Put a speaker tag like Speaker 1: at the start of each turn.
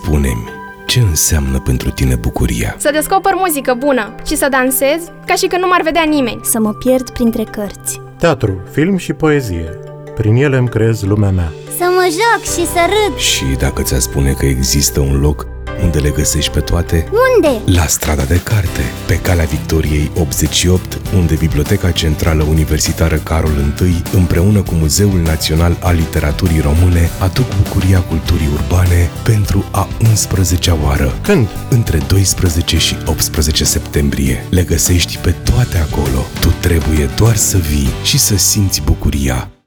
Speaker 1: Spune-mi, ce înseamnă pentru tine bucuria?
Speaker 2: Să descoper muzică bună și să dansez ca și când nu m-ar vedea nimeni.
Speaker 3: Să mă pierd printre cărți.
Speaker 4: Teatru, film și poezie. Prin ele îmi creez lumea mea.
Speaker 5: Să mă joc și să râd.
Speaker 1: Și dacă ți-a spune că există un loc unde le găsești pe toate?
Speaker 5: Unde?
Speaker 1: La Strada de Carte, pe Calea Victoriei 88, unde Biblioteca Centrală Universitară Carol I, împreună cu Muzeul Național al Literaturii Române, aduc bucuria culturii urbane pentru a 11-a oară.
Speaker 4: Când?
Speaker 1: Între 12 și 18 septembrie. Le găsești pe toate acolo. Tu trebuie doar să vii și să simți bucuria.